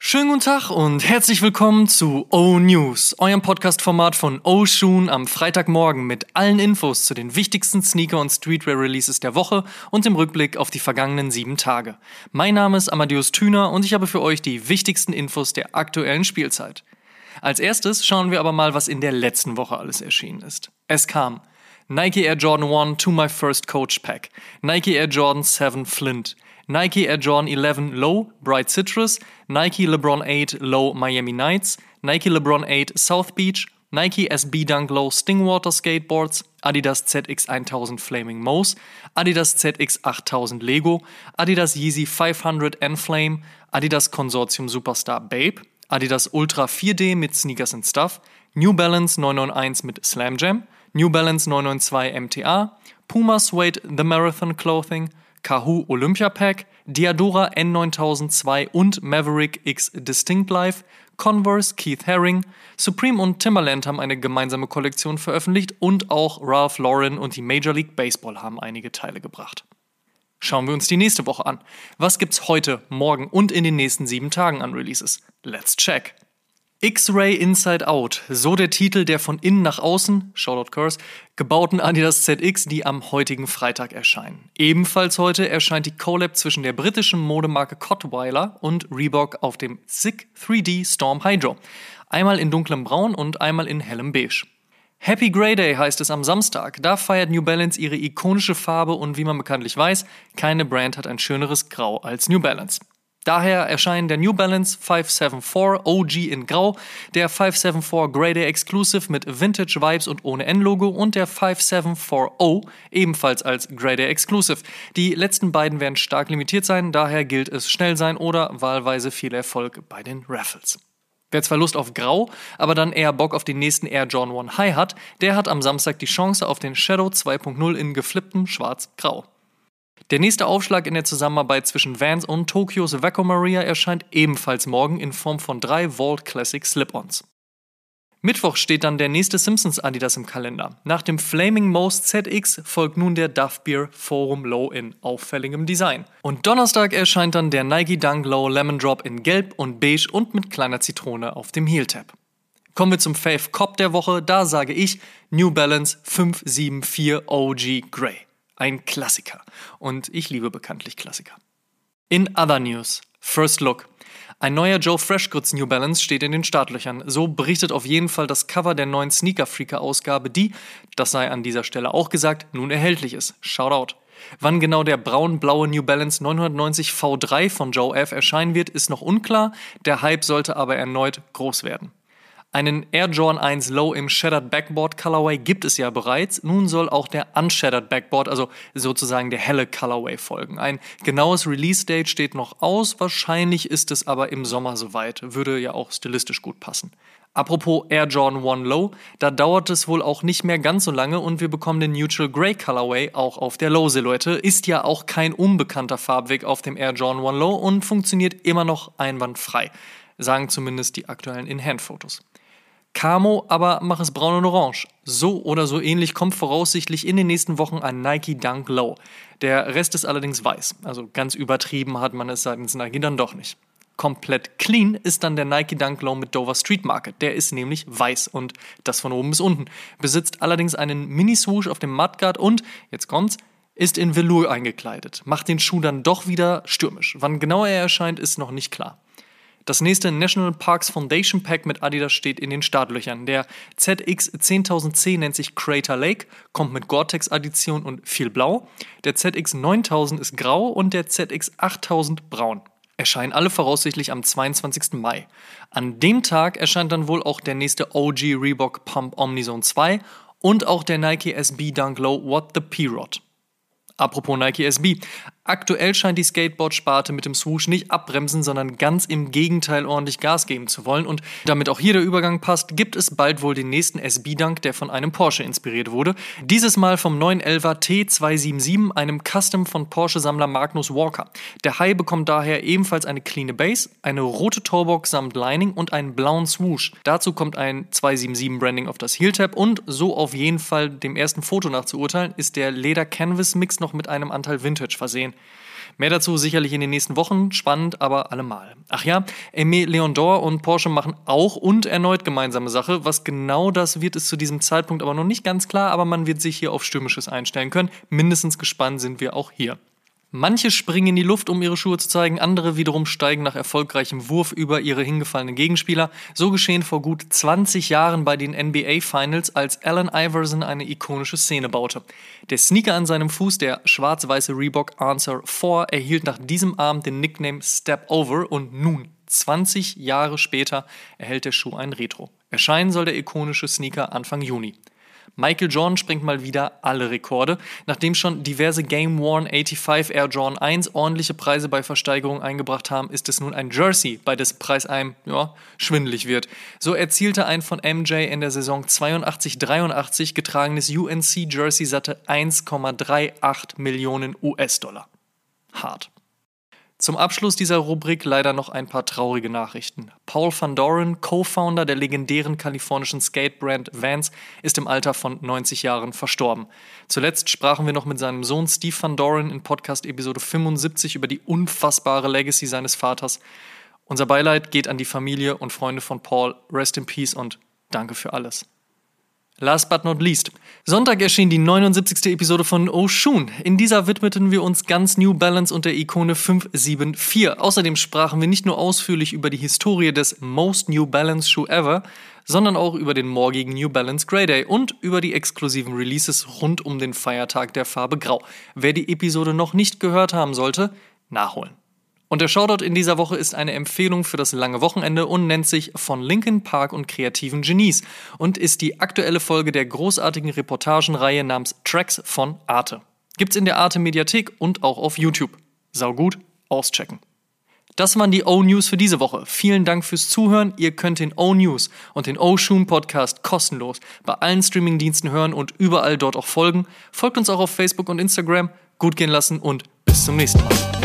Schönen guten Tag und herzlich willkommen zu O-News, eurem Podcast-Format von O-Shoon am Freitagmorgen mit allen Infos zu den wichtigsten Sneaker- und Streetwear-Releases der Woche und dem Rückblick auf die vergangenen 7 Tage. Mein Name ist Amadeus Thüner und ich habe für euch die wichtigsten Infos der aktuellen Spielzeit. Als erstes schauen wir aber mal, was in der letzten Woche alles erschienen ist. Es kam Nike Air Jordan 1 To My First Coach Pack, Nike Air Jordan 7 Flint, Nike Air Jordan 11 Low Bright Citrus, Nike LeBron 8 Low Miami Nights, Nike LeBron 8 South Beach, Nike SB Dunk Low Stingwater Skateboards, Adidas ZX 1000 Flaming Moose, Adidas ZX 8000 Lego, Adidas Yeezy 500 Enflame, Adidas Consortium Superstar Babe, Adidas Ultra 4D mit Sneakers and Stuff, New Balance 991 mit Slam Jam, New Balance 992 MTA, Puma Suede The Marathon Clothing, Kahoo Olympia Pack, Diadora N9002 und Maverick X Distinct Life, Converse, Keith Haring, Supreme und Timberland haben eine gemeinsame Kollektion veröffentlicht und auch Ralph Lauren und die Major League Baseball haben einige Teile gebracht. Schauen wir uns die nächste Woche an. Was gibt's heute, morgen und in den nächsten 7 Tagen an Releases? Let's check! X-Ray Inside Out, so der Titel der von innen nach außen, Shoutout Curse, gebauten Adidas ZX, die am heutigen Freitag erscheinen. Ebenfalls heute erscheint die Collab zwischen der britischen Modemarke Cottweiler und Reebok auf dem Sick 3D Storm Hydro. Einmal in dunklem Braun und einmal in hellem Beige. Happy Grey Day heißt es am Samstag. Da feiert New Balance ihre ikonische Farbe und wie man bekanntlich weiß, keine Brand hat ein schöneres Grau als New Balance. Daher erscheinen der New Balance 574 OG in Grau, der 574 Grey Day Exclusive mit Vintage Vibes und ohne N-Logo und der 5740 ebenfalls als Grey Day Exclusive. Die letzten beiden werden stark limitiert sein, daher gilt es schnell sein oder wahlweise viel Erfolg bei den Raffles. Wer zwar Lust auf Grau, aber dann eher Bock auf den nächsten Air Jordan 1 High hat, der hat am Samstag die Chance auf den Shadow 2.0 in geflipptem Schwarz-Grau. Der nächste Aufschlag in der Zusammenarbeit zwischen Vans und Tokyos Vaco Maria erscheint ebenfalls morgen in Form von 3 Vault Classic Slip-Ons. Mittwoch steht dann der nächste Simpsons Adidas im Kalender. Nach dem Flaming Moose ZX folgt nun der Duff Beer Forum Low in auffälligem Design. Und Donnerstag erscheint dann der Nike Dunk Low Lemon Drop in Gelb und Beige und mit kleiner Zitrone auf dem Heel Tab. Kommen wir zum Fave Cop der Woche, da sage ich New Balance 574 OG Grey. Ein Klassiker. Und ich liebe bekanntlich Klassiker. In other news, First Look. Ein neuer Joe Freshgoods New Balance steht in den Startlöchern. So berichtet auf jeden Fall das Cover der neuen Sneaker-Freaker-Ausgabe, die, das sei an dieser Stelle auch gesagt, nun erhältlich ist. Shoutout. Wann genau der braun-blaue New Balance 990 V3 von Joe F. erscheinen wird, ist noch unklar. Der Hype sollte aber erneut groß werden. Einen Air Jordan 1 Low im Shattered Backboard Colorway gibt es ja bereits. Nun soll auch der Unshattered Backboard, also sozusagen der helle Colorway, folgen. Ein genaues Release-Date steht noch aus. Wahrscheinlich ist es aber im Sommer soweit. Würde ja auch stilistisch gut passen. Apropos Air Jordan 1 Low, da dauert es wohl auch nicht mehr ganz so lange und wir bekommen den Neutral Grey Colorway auch auf der Low-Silhouette. Ist ja auch kein unbekannter Farbweg auf dem Air Jordan 1 Low und funktioniert immer noch einwandfrei. Sagen zumindest die aktuellen In-Hand-Fotos. Camo, aber mach es braun und orange. So oder so ähnlich kommt voraussichtlich in den nächsten Wochen ein Nike Dunk Low. Der Rest ist allerdings weiß. Also ganz übertrieben hat man es seitens Nike dann doch nicht. Komplett clean ist dann der Nike Dunk Low mit Dover Street Market. Der ist nämlich weiß und das von oben bis unten. Besitzt allerdings einen Mini-Swoosh auf dem Mudguard und, jetzt kommt's, ist in Velour eingekleidet. Macht den Schuh dann doch wieder stürmisch. Wann genau er erscheint, ist noch nicht klar. Das nächste National Parks Foundation Pack mit Adidas steht in den Startlöchern. Der ZX 10.000C nennt sich Crater Lake, kommt mit Gore-Tex-Addition und viel Blau. Der ZX 9000 ist grau und der ZX 8000 braun. Erscheinen alle voraussichtlich am 22. Mai. An dem Tag erscheint dann wohl auch der nächste OG Reebok Pump Omnizone 2 und auch der Nike SB Dunk Low What the P-Rod. Apropos Nike SB. Aktuell scheint die Skateboard-Sparte mit dem Swoosh nicht abbremsen, sondern ganz im Gegenteil ordentlich Gas geben zu wollen. Und damit auch hier der Übergang passt, gibt es bald wohl den nächsten SB-Dunk, der von einem Porsche inspiriert wurde. Dieses Mal vom 911er T277, einem Custom von Porsche-Sammler Magnus Walker. Der High bekommt daher ebenfalls eine cleane Base, eine rote Toebox samt Lining und einen blauen Swoosh. Dazu kommt ein 277-Branding auf das Heel-Tab und, so auf jeden Fall dem ersten Foto nach zu urteilen, ist der Leder-Canvas-Mix noch mit einem Anteil Vintage versehen. Mehr dazu sicherlich in den nächsten Wochen, spannend, aber allemal. Ach ja, Aimé Leon Dore und Porsche machen auch und erneut gemeinsame Sache. Was genau das wird, ist zu diesem Zeitpunkt aber noch nicht ganz klar, aber man wird sich hier auf Stürmisches einstellen können. Mindestens gespannt sind wir auch hier. Manche springen in die Luft, um ihre Schuhe zu zeigen, andere wiederum steigen nach erfolgreichem Wurf über ihre hingefallenen Gegenspieler. So geschehen vor gut 20 Jahren bei den NBA Finals, als Allen Iverson eine ikonische Szene baute. Der Sneaker an seinem Fuß, der schwarz-weiße Reebok Answer 4, erhielt nach diesem Abend den Nickname Step Over und nun, 20 Jahre später, erhält der Schuh ein Retro. Erscheinen soll der ikonische Sneaker Anfang Juni. Michael Jordan sprengt mal wieder alle Rekorde. Nachdem schon diverse Game Worn 85 Air Jordan 1 ordentliche Preise bei Versteigerungen eingebracht haben, ist es nun ein Jersey, bei dessen Preis einem, schwindelig wird. So erzielte ein von MJ in der Saison 82-83 getragenes UNC-Jersey satte 1,38 Millionen US-Dollar. Hart. Zum Abschluss dieser Rubrik leider noch ein paar traurige Nachrichten. Paul Van Doren, Co-Founder der legendären kalifornischen Skatebrand Vans, ist im Alter von 90 Jahren verstorben. Zuletzt sprachen wir noch mit seinem Sohn Steve Van Doren in Podcast-Episode 75 über die unfassbare Legacy seines Vaters. Unser Beileid geht an die Familie und Freunde von Paul. Rest in Peace und danke für alles. Last but not least. Sonntag erschien die 79. Episode von Oshun. In dieser widmeten wir uns ganz New Balance und der Ikone 574. Außerdem sprachen wir nicht nur ausführlich über die Historie des Most New Balance Shoe Ever, sondern auch über den morgigen New Balance Grey Day und über die exklusiven Releases rund um den Feiertag der Farbe Grau. Wer die Episode noch nicht gehört haben sollte, nachholen. Und der Shoutout in dieser Woche ist eine Empfehlung für das lange Wochenende und nennt sich Von Linkin Park und kreativen Genies und ist die aktuelle Folge der großartigen Reportagenreihe namens Tracks von Arte. Gibt's in der Arte-Mediathek und auch auf YouTube. Saugut, auschecken. Das waren die O-News für diese Woche. Vielen Dank fürs Zuhören. Ihr könnt den O-News und den Oshun Podcast kostenlos bei allen Streamingdiensten hören und überall dort auch folgen. Folgt uns auch auf Facebook und Instagram. Gut gehen lassen und bis zum nächsten Mal.